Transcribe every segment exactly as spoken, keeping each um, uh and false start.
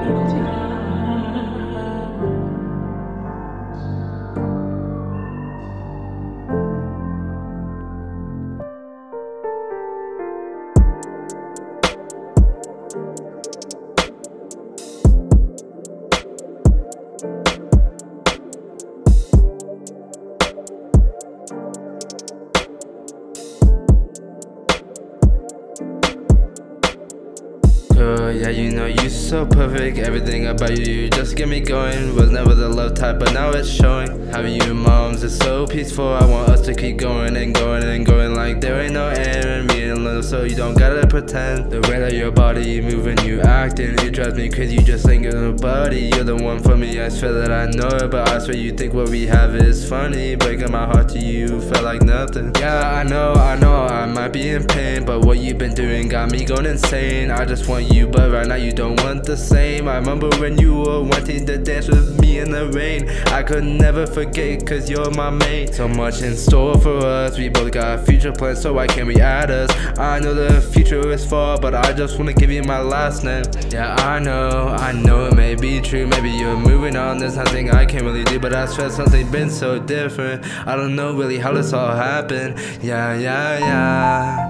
Girl, yeah, you know you so perfect. Everything about you just get me going. Was never the love type, but now it's showing. Having you moms is so peaceful. I want us to keep going and going and going like there ain't no end. Me and love, so you don't gotta pretend. The way that your body moving, you acting, it drives me crazy. You just ain't got nobody. You're the one for me. I swear that I know it, but I swear you think what we have is funny. Breaking my heart to you felt like nothing. Yeah, I know, I know, I might be in pain, but what you've been doing got me going insane. I just want you, but right now you don't want the same. I remember when you were wanting to dance with me in the rain. I could never forget, cause you're my mate. So much in store for us, we both got future plans, so why can't we add us? I know the future is far, but I just wanna give you my last name. Yeah, I know, I know it may be true. Maybe you're moving on, there's nothing I can really do, but I swear something's been so different. I don't know really how this all happened. Yeah, yeah, yeah.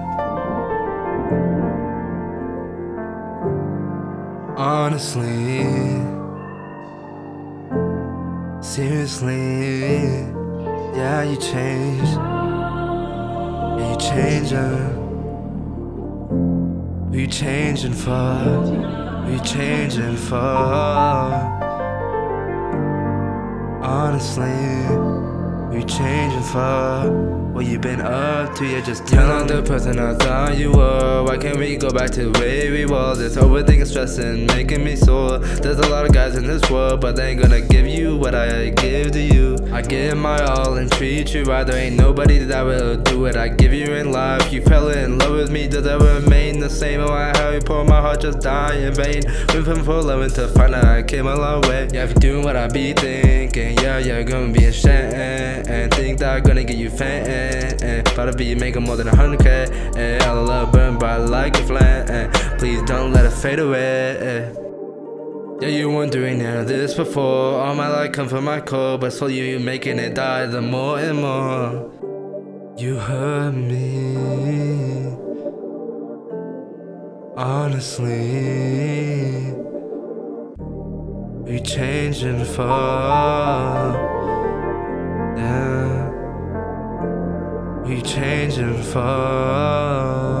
Honestly, seriously, yeah, you changed. Yeah, you changing. Who you changing for? Who you changing for? Honestly, who you changing for? What you been up to? You're just you're not the person I thought you were. Why can't we go back to the way we were? This overthinking, stressing, making me sore. There's a lot of guys in this world, but they ain't gonna give you what I give to you. I give my all and treat you right. There ain't nobody that will do what I give you in life. You fell in love with me, does that remain the same? Oh, I how you pour my heart just die in vain. Went from four eleven to find out I came a long way. Yeah, if you're doing what I be thinking, yeah, you're gonna be ashamed and think that I'm gonna get you faint. And about to be making more than a hundred K. And all the love burn bright like a flame. And please don't let it fade away. Yeah, you weren't doing any of this before. All my life come from my core, but slowly you making it die the more and more. You hurt me, honestly. We changing for, yeah. We changing for